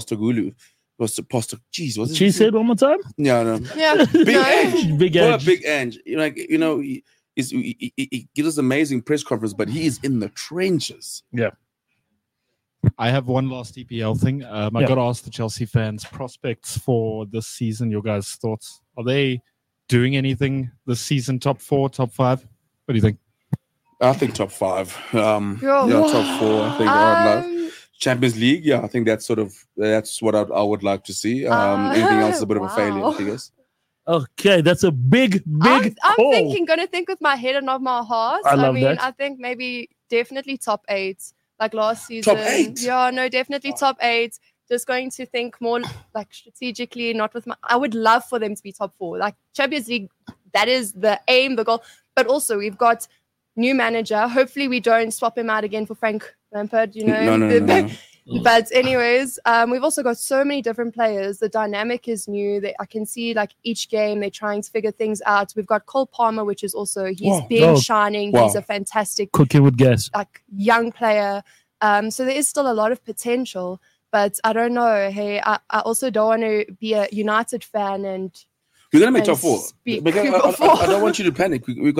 Jeez, what's she said one more time? No. yeah, Big Ange. He gives us amazing press conference, but he is in the trenches. Yeah. I have one last EPL thing. I got to ask the Chelsea fans prospects for this season. Your guys' thoughts? Are they doing anything this season? Top 4, top 5? What do you think? I think top 5. Top 4. I think I'd love. Champions League, I think that's what I would like to see. Anything else is a bit of a failure, I guess. Okay, that's a big I'm call. gonna think with my head and not my heart. I love that. I think maybe definitely top 8, like last season. Top 8? Yeah, no, definitely top 8. Just going to think more like strategically, not with I would love for them to be top 4. Like Champions League, that is the aim, the goal. But also we've got new manager. Hopefully we don't swap him out again for Frank Lampard, No. But anyways, we've also got so many different players. The dynamic is new. I can see like each game they're trying to figure things out. We've got Cole Palmer, which is also shining. Wow. He's a fantastic cooking with gas, like young player. So there is still a lot of potential. But I don't know. Hey, I also don't want to be a United fan and we're gonna make top 4. Because I don't want you to panic. We've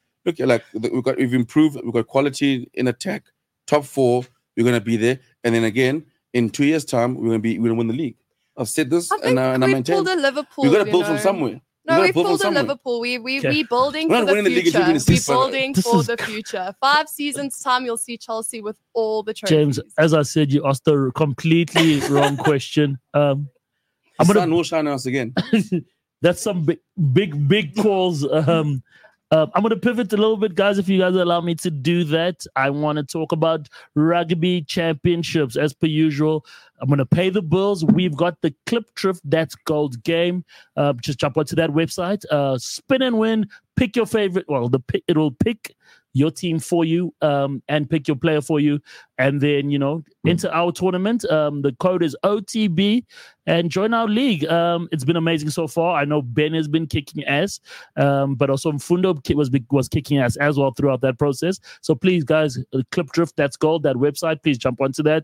improved. We've got quality in attack. Top 4. We're gonna be there, and then again in 2 years' time, we're gonna win the league. I've said this, and I maintain. Pulled a Liverpool. We got to build from somewhere. No, we pulled a Liverpool. We building for the future. We're building for the future. 5 seasons time, you'll see Chelsea with all the trophies. James, as I said, you asked the completely wrong question. I'm gonna shine us again. That's some big calls. I'm going to pivot a little bit, guys, if you guys allow me to do that. I want to talk about rugby championships. As per usual, I'm going to pay the bills. We've got the Clip Drift That's Gold game. Just jump onto that website. Spin and win. Pick your favorite. Well, it will pick your team for you and pick your player for you. And then, enter our tournament. The code is OTB and join our league. It's been amazing so far. I know Ben has been kicking ass, but also Mfundo was kicking ass as well throughout that process. So please, guys, Clip Drift That's Gold, that website, please jump onto that.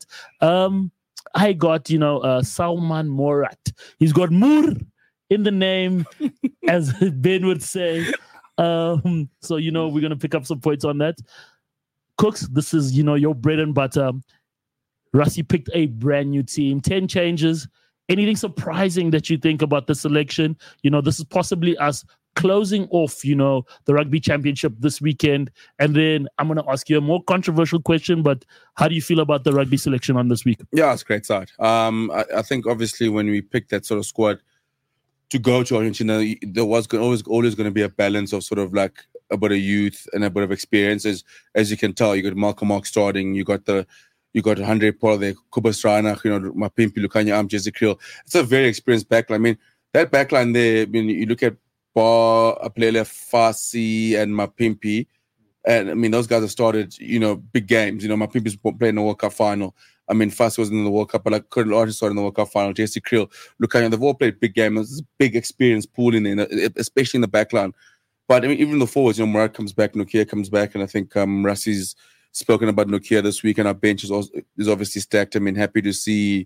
I got, Salman Morat. He's got Moor in the name, as Ben would say. So, we're going to pick up some points on that. Cooks, this is, your bread and butter. Rassie picked a brand new team, 10 changes. Anything surprising that you think about the selection? This is possibly us closing off, the rugby championship this weekend. And then I'm going to ask you a more controversial question, but how do you feel about the rugby selection on this week? Yeah, it's a great side. I think obviously when we picked that sort of squad to go to Argentina, there was always going to be a balance of sort of like a bit of youth and a bit of experience. As you can tell, you got Malcolm Mark starting, you got Andre Paul there, Kuba Strajnach, Mapimpi, Lukanya Jesse Kriel. It's a very experienced backline. I mean, that backline there, you look at Bar, Apelele, Fasi, and Mapimpi, and I mean, those guys have started, big games. Mapimpi's playing the World Cup final. I mean, Fasi wasn't in the World Cup, but like Curtin Large started in the World Cup final. Jesse Kriel, Lukanya, they've all played big games. There's a big experience pool in there, especially in the backline. But I mean, even the forwards, Murat comes back, Nokia comes back, and I think Rassie's spoken about Nokia this week, and our bench is obviously stacked. I mean, happy to see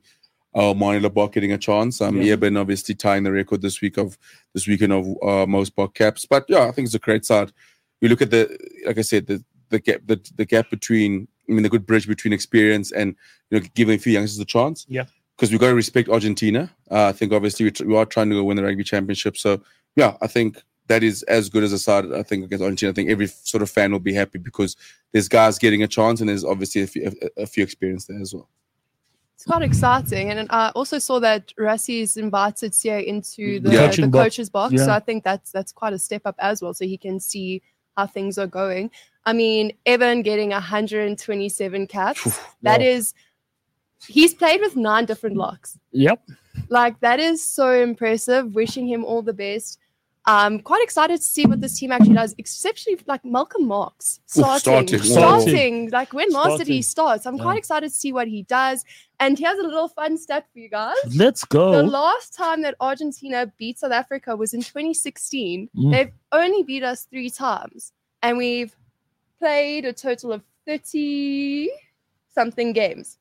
Mani Labok getting a chance. Yeah. Eben obviously tying the record this weekend of most Bok caps. But yeah, I think it's a great side. You look at like I said, the gap between, the good bridge between experience and giving a few youngsters a chance. Yeah. Because we've got to respect Argentina. I think obviously we are trying to go win the rugby championship. So yeah, I think that is as good as a side. I think against Argentina, I think every sort of fan will be happy because there's guys getting a chance and there's obviously a few experience there as well. It's quite exciting. And I also saw that Rassi's invited Sia into the coach's box. Yeah. So I think that's quite a step up as well. So he can see how things are going. I mean, Evan getting 127 caps. That is, he's played with 9 different locks. Yep. Like, that is so impressive. Wishing him all the best. Quite excited to see what this team actually does, especially like Malcolm Marx starting. Like, when last did he start? So I'm quite excited to see what he does. And here's a little fun stat for you guys. Let's go. The last time that Argentina beat South Africa was in 2016. They've only beat us 3 times. And we've played a total of 30-something games.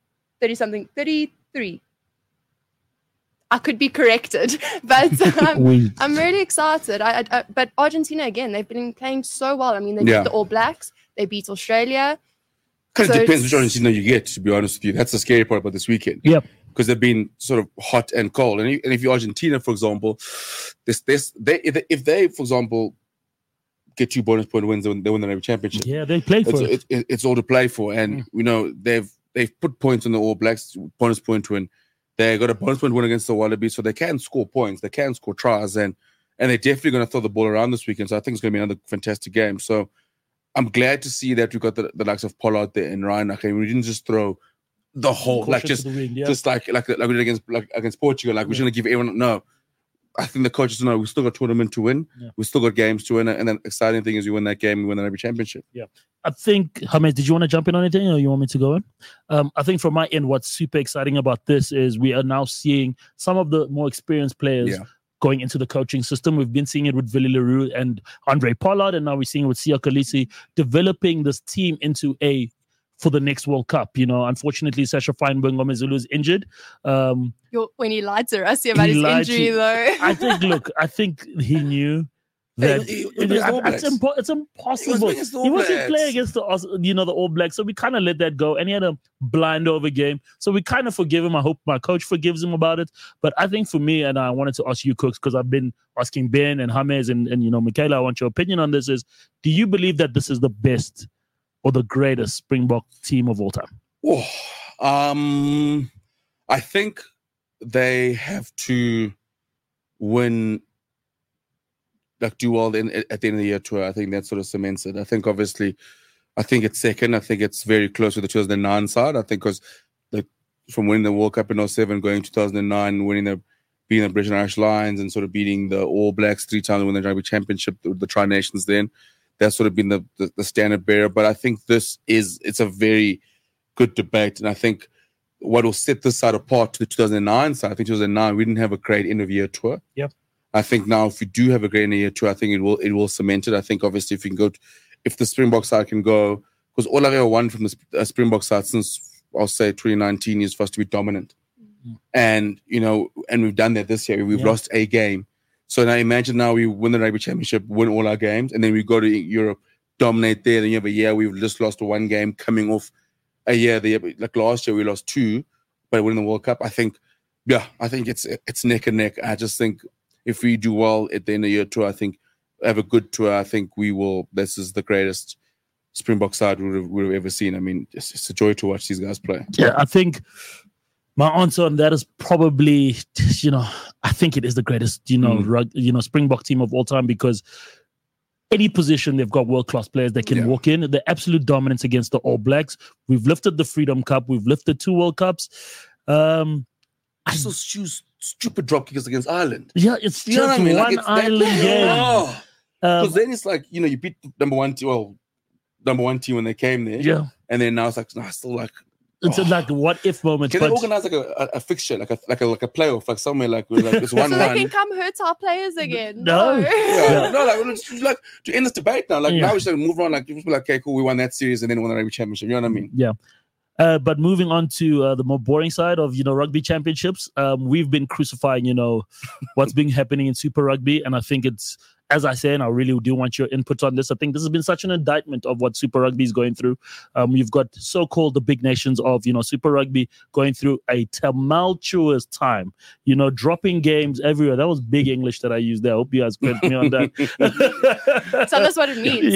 33. I could be corrected, but I'm really excited. But Argentina, again, they've been playing so well. I mean, they beat the All Blacks. They beat Australia. Kind of depends which Argentina you get, to be honest with you. That's the scary part about this weekend. Yep. Because they've been sort of hot and cold. And if you're Argentina, for example, if they, for example, get 2 bonus point wins, they win the rugby championship. Yeah, they played for it. It's all to play for. And, they've put points on the All Blacks, bonus point win. They got a bonus point win against the Wallabies, so they can score points. They can score tries, and they're definitely going to throw the ball around this weekend. So I think it's going to be another fantastic game. So I'm glad to see that we've got the likes of Pollard there and Ryan. Okay, we didn't just throw the whole, like just we did against Portugal. Like we're going to give everyone no. I think the coaches know we still got tournament to win. Yeah. We still got games to win, and then exciting thing is you win that game, we win the rugby championship. Yeah, I think Hamed, did you want to jump in on anything, or you want me to go in? I think from my end, what's super exciting about this is we are now seeing some of the more experienced players going into the coaching system. We've been seeing it with Willie Leroux and Andre Pollard, and now we're seeing it with Sia Kolisi developing this team into for the next World Cup. Unfortunately, Sasha Feinberg Ngomezulu is injured. When he lied to us about his injury, though. I think he knew that it's impossible. He wasn't playing against the All Blacks, so we kind of let that go. And he had a blind over game, so we kind of forgive him. I hope my coach forgives him about it. But I think for me, and I wanted to ask you, Cooks, because I've been asking Ben and James and Michaela, I want your opinion on this. Is do you believe that this is the best or the greatest Springbok team of all time? I think they have to win, like do well at the end of the year tour. I think that sort of cements it. I think obviously, it's second. I think it's very close with the 2009 side. I think because from winning the World Cup in 2007, going to 2009, beating the British and Irish Lions and sort of beating the All Blacks 3 times, winning the Rugby Championship, the Tri-Nations then. That's sort of been the standard bearer. But I think it's a very good debate. And I think what will set this side apart to the 2009 side, I think 2009, we didn't have a great end-of-year tour. Yep. I think now if we do have a great end-of-year tour, I think it will cement it. I think obviously if the Springbok side can go, because all I've ever wanted from the Springbok side since, I'll say 2019, is for us to be dominant. Mm-hmm. And, and we've done that this year. We've lost a game. So now imagine we win the rugby championship, win all our games, and then we go to Europe, dominate there. Then you have a year we've just lost 1 game, coming off a year. Like last year we lost 2, but winning the World Cup. I think it's neck and neck. I just think if we do well at the end of the year tour, I think have a good tour. I think we will. This is the greatest Springbok side we've ever seen. I mean, it's a joy to watch these guys play. Yeah, I think my answer on that is probably, I think it is the greatest, Springbok team of all time, because any position they've got world-class players that can walk in. The absolute dominance against the All Blacks. We've lifted the Freedom Cup. We've lifted 2 World Cups. I still choose stupid drop kickers against Ireland. Yeah, it's just one Ireland game. Because then it's like, you beat number one team when they came there. Yeah. And then now it's like, still like, it's like what if moment. Can they organize like a fixture, like a playoff, like somewhere like it's 1-1. So they can come hurt our players again. No. Like to end this debate now. Like now we should move on. Like people be like, okay, cool, we won that series and then won the rugby championship. You know what I mean? Yeah. But moving on to the more boring side of rugby championships, we've been crucifying what's been happening in Super Rugby, and I think it's, as I say, and I really do want your input on this. I think this has been such an indictment of what Super Rugby is going through. You've got so-called the big nations of Super Rugby going through a tumultuous time. Dropping games everywhere. That was big English that I used there. I hope you guys credit me on that. Tell us what it means.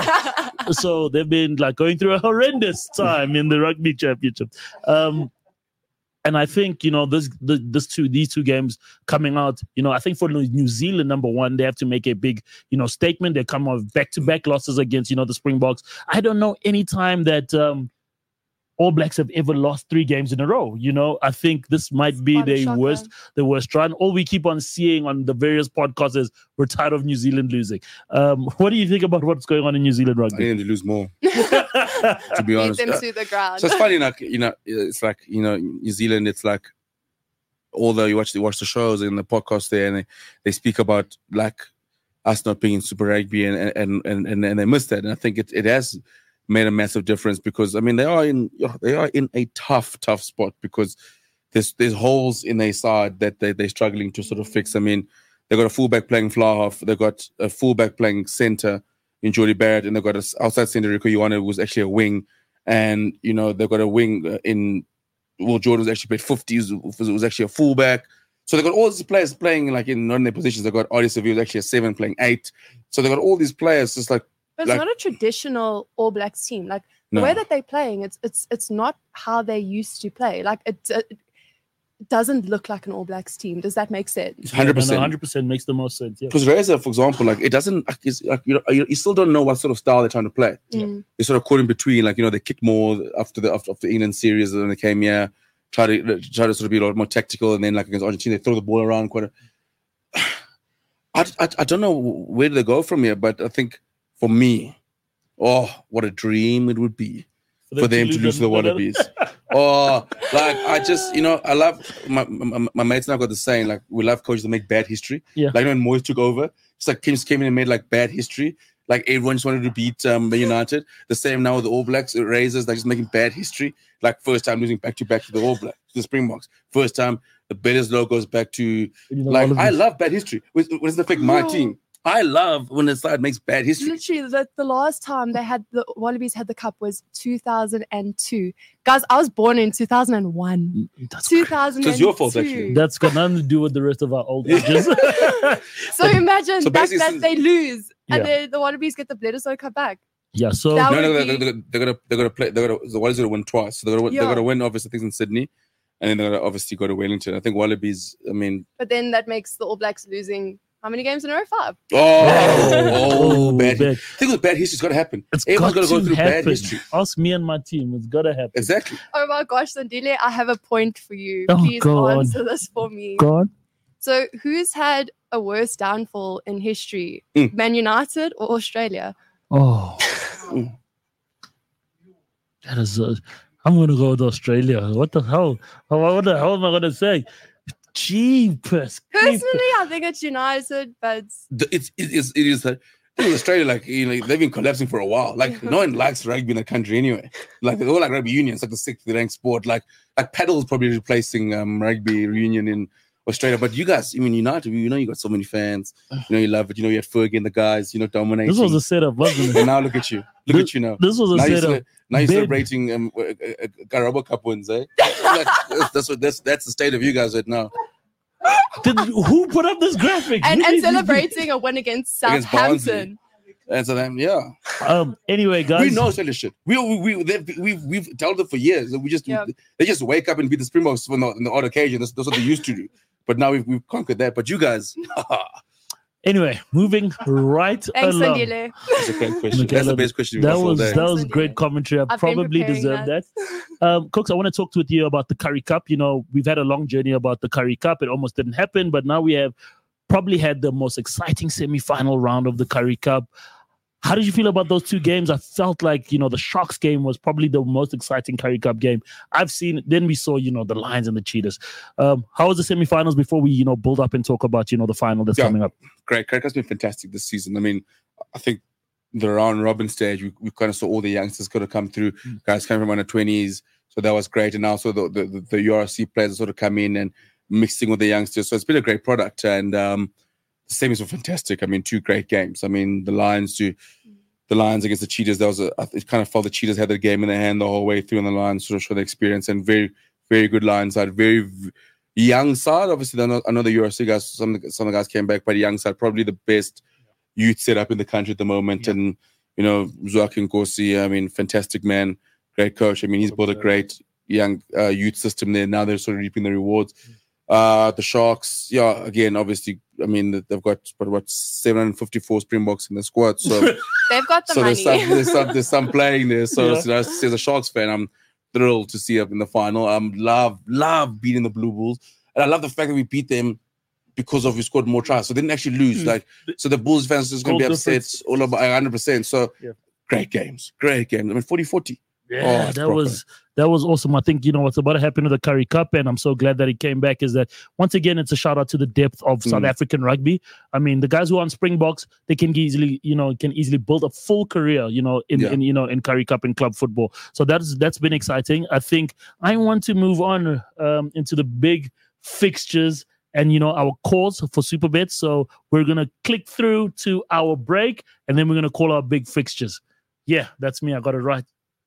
So they've been going through a horrendous time in the rugby championship. And I think, these two games coming out, I think for New Zealand, number one, they have to make a big, statement. They come off back-to-back losses against, the Springboks. I don't know any time that All Blacks have ever lost 3 games in a row. I think this might be the worst run. All we keep on seeing on the various podcasts is we're tired of New Zealand losing. What do you think about what's going on in New Zealand rugby? I need to lose more, to be honest. Beat them to the ground. So it's funny, it's like, New Zealand, it's like, although you watch the shows and the podcast there, and they speak about us not being in Super Rugby and they miss that. And I think it has made a massive difference because they are in a tough spot because there's holes in their side that they're struggling to sort of fix. They've got a fullback playing Flahoff, they've got a fullback playing centre in Jordy Barrett, and they've got an outside centre Rico Ioane, who was actually a wing, and they've got a wing in Jordan was actually played 50s, was actually a fullback. So they've got all these players playing not in their positions. They've got Ardie Saville, who's actually a 7 playing 8. So they've got all these players just But it's not a traditional All Blacks team. The way that they're playing, it's not how they used to play. It doesn't look like an All Blacks team. Does that make sense? 100%. 100% makes the most sense. Yeah. Because Reza, for example, it doesn't. You still don't know what sort of style they're trying to play. Mm. They're sort of caught in between. They kick more after the England series when they came here. Try to sort of be a lot more tactical, and then against Argentina, they throw the ball around quite a. I don't know where they go from here, but I think for me, what a dream it would be for them to lose to the Wallabies. I just, I love my mates and I got the saying, we love coaches that make bad history. Yeah. When Moyes took over, it's teams came in and made bad history. Everyone just wanted to beat United. The same now with the All Blacks, Razors, just making bad history. First time losing back-to-back to the All Blacks, to the Springboks. First time the Bears logo goes back to, I love bad history. What does it affect my team? I love when the side makes bad history. Literally, the last time the Wallabies had the cup was 2002. Guys, I was born in 2001. That's 2002. So it's your fault, actually. That's got nothing to do with the rest of our old ages. So imagine that they lose and Yeah. the Wallabies get the Bledisloe Cup back. Yeah, so That No, would they're gonna play. The Wallabies are gonna win twice. So they're gonna win obviously things in Sydney, and then they're gonna obviously go to Wellington. I think Wallabies. But then that makes the All Blacks losing how many games in a row? 5. Bad. Thing with bad history, it's got to happen. Everyone's got to go through bad history. Ask me and my team. It's got to happen. Exactly. Oh my gosh, Sandile, I have a point for you. Oh, Please God. answer this for me. God. So, who's had a worse downfall in history, Mm. Man United or Australia? Oh. That is... I'm going to go with Australia. What the hell? What the hell am I going to say? Jeepers. Personally, I think it's United, but It is. Australia, they've been collapsing for a while. No one likes rugby in the country anyway. They all like rugby union. It's the 6th ranked sport. Paddle is probably replacing rugby union in Australia. But you guys, United, you got so many fans. You love it. You had Fergie and the guys, dominating. This was a setup, wasn't it? And now look at you. Look at you now. This was a setup. Now you're Big. celebrating Carabao Cup wins, eh? That's the state of you guys right now. Who put up this graphic? and celebrating a win against Against Barnsley. Southampton. And so then, yeah. Anyway, guys. We know Australia shit. We've told them for years. They just wake up and beat the Springboks on the odd occasion. That's what they used to do. But now we've conquered that. But you guys, Anyway, moving right Thanks, along. Sandile. that's a great question. Okay, That's the look, best question we've That got all was day. great commentary. I I've been probably preparing deserved that. Cooks, I want to talk with you about the Curry Cup. We've had a long journey about the Curry Cup. It almost didn't happen, but now we have probably had the most exciting semi-final round of the Curry Cup. How did you feel about those two games? I felt like, the Sharks game was probably the most exciting Curry Cup game I've seen. Then we saw, the Lions and the Cheetahs. How was the semi-finals before we, build up and talk about, the final that's coming up? Great. Curry Cup's been fantastic this season. I think the round robin stage, we kind of saw all the youngsters could have come through. Guys coming from under 20s. So that was great. And also the URC players sort of come in and mixing with the youngsters. So it's been a great product. And the semis were fantastic. I mean, 2 great games. I mean, the Lions against the Cheetahs, it kind of felt the Cheetahs had the game in their hand the whole way through, and the Lions sort of showed the experience, and very, very good Lions side, very young side. Obviously, I know the URC guys, some of the guys came back, but young side, probably the best youth setup in the country at the moment. Yeah. And, Joaquin Nkosi, I mean, fantastic man, great coach. I mean, he's built a great young youth system there. Now they're sort of reaping the rewards. The Sharks, yeah, again, obviously, I mean, they've got 754 Springboks in the squad, so they've got the money. There's some playing there. So, as a Sharks fan, I'm thrilled to see up in the final. Love beating the Blue Bulls, and I love the fact that we beat them because we scored more tries, so they didn't actually lose. So the Bulls fans are just going to be upset all about 100%. So, great games. I mean, 40-40. Yeah, that was awesome. I think, what's about to happen to the Currie Cup, and I'm so glad that it came back, is that, once again, it's a shout out to the depth of South African rugby. I mean, the guys who are on Springboks, they can easily build a full career, in Currie Cup and club football. So that's been exciting. I think I want to move on into the big fixtures and, our calls for Super Bets. So we're going to click through to our break, and then we're going to call our big fixtures. Yeah, that's me. I got it right.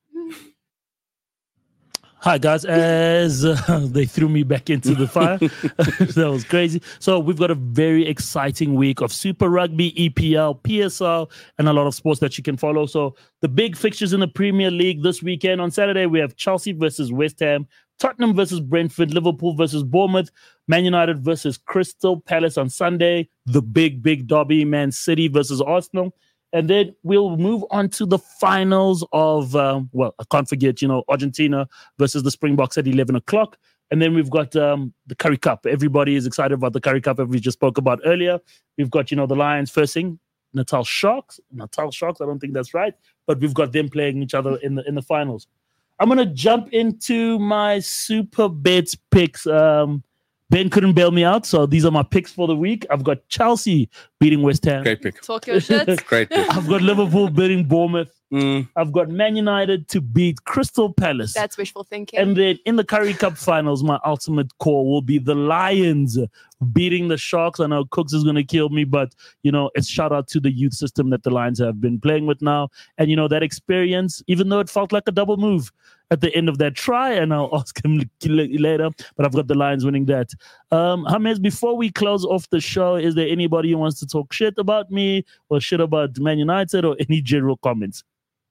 Hi, guys. As they threw me back into the fire. That was crazy. So we've got a very exciting week of Super Rugby, EPL, PSL, and a lot of sports that you can follow. So the big fixtures in the Premier League this weekend. On Saturday, we have Chelsea versus West Ham, Tottenham versus Brentford, Liverpool versus Bournemouth, Man United versus Crystal Palace on Sunday, the big derby, Man City versus Arsenal. And then we'll move on to the finals of, I can't forget, Argentina versus the Springboks at 11 o'clock. And then we've got the Currie Cup. Everybody is excited about the Currie Cup, as we just spoke about earlier. We've got, the Lions facing Natal Sharks. I don't think that's right. But we've got them playing each other in the finals. I'm going to jump into my Super Bets picks. Ben couldn't bail me out, so these are my picks for the week. I've got Chelsea beating West Ham. Great pick. Talk your shit. Great pick. I've got Liverpool beating Bournemouth. I've got Man United to beat Crystal Palace. That's wishful thinking. And then in the Currie Cup finals, my ultimate call will be the Lions beating the Sharks. I know Cooks is going to kill me, but, it's shout out to the youth system that the Lions have been playing with now. And, that experience, even though it felt like a double move at the end of that try, and I'll ask him later, but I've got the Lions winning that. James, before we close off the show, is there anybody who wants to talk shit about me or shit about Man United or any general comments?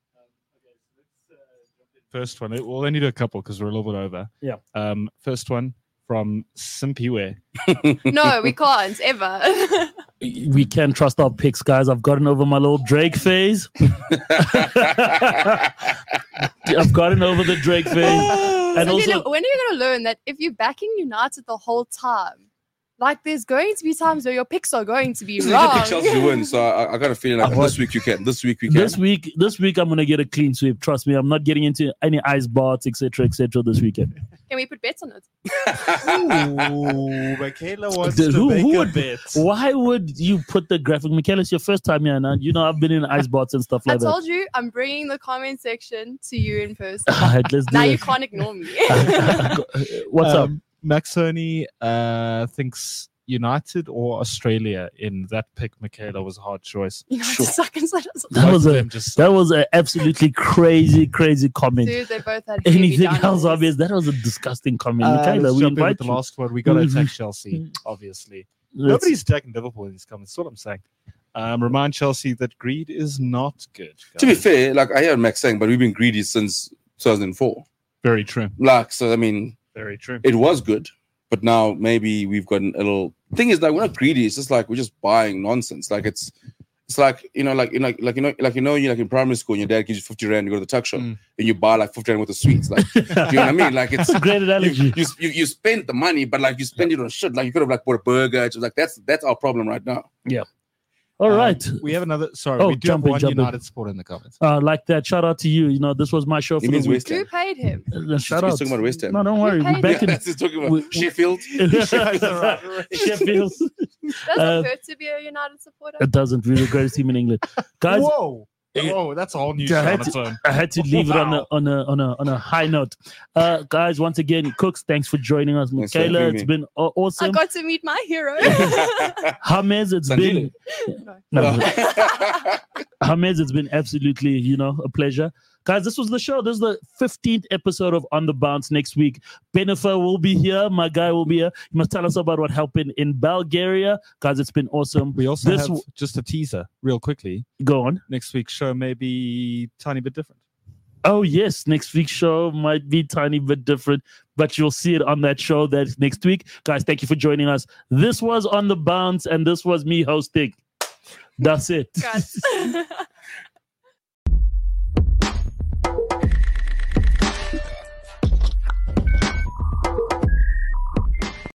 First one, we'll only do a couple because we're a little bit over. Yeah. First one from Simpiwe. No, we can't ever. We can't trust our picks, guys. I've gotten over my little Drake phase. I've gotten over the Drake phase. And So, also, when are you going to learn that if you're backing United the whole time, there's going to be times where your picks are going to be You wrong. pick Chelsea to win, so I got a feeling like this week you can. This week we can. This week I'm gonna get a clean sweep. Trust me, I'm not getting into any ice baths, etc., this weekend. Can we put bets on it? Ooh, Michaela wants Dude, to make a would, bet. why would you put the graphic? Michaela, it's your first time here, and I've been in ice baths and stuff I like that. told you, I'm bringing the comment section to you in person. All right, let's do Now it. you can't ignore me. What's up? Maxoni thinks United or Australia in that pick. Michaela was a hard choice. United suck and so does. That was an absolutely crazy comment. Dude, they both had Anything baby else diamonds. obvious? That was a disgusting comment. Michaela, Let's we jump in with invite the you. last one. We got to attack Chelsea, obviously. Nobody's attacking Liverpool in these comments. That's what I'm saying. Remind Chelsea that greed is not good. To be guys. fair, I hear Max saying, but we've been greedy since 2004. Very true. So I mean, Very true. it was good, but now maybe we've gotten a little. Thing is, we're not greedy. It's just we're just buying nonsense. It's like you're like in primary school, and your dad gives you 50 rand to go to the tuck shop, and you buy 50 rand worth of sweets. Do you know what I mean? It's a great analogy. You spend the money, but you spend it on shit. You could have bought a burger. It's that's our problem right now. Yeah. All right. We have another. Sorry, Oh, we do jump have in, one jump in. United supporter in the comments. Like that. Shout out to you. This was my show for He the means week. West Ham. Who paid him? Shout He's out. talking about West Ham. No, don't worry. We're paid back Yeah, in that's he's talking about we- Sheffield. Sheffield. Does it hurt to be a United supporter? It doesn't. We're the greatest team in England. Guys, Whoa! Oh, that's a whole new Yeah, show on its own. I had to leave it on a high note. Guys, once again, Cooks, thanks for joining us. Thanks for Michaela, having it's me. been I awesome. got to meet my hero. Hamez, it's been Hamez, it's been absolutely, a pleasure. Guys, this was the show. This is the 15th episode of On the Bounce. Next week, Benifer will be here. My guy will be here. He must tell us about what happened in Bulgaria. Guys, it's been awesome. We also This have just a teaser, real quickly. Go on. Next week's show may be a tiny bit different. Oh, yes. Next week's show might be tiny bit different, but you'll see it on that show that's next week. Guys, thank you for joining us. This was On the Bounce, and this was me hosting. That's it. Guys.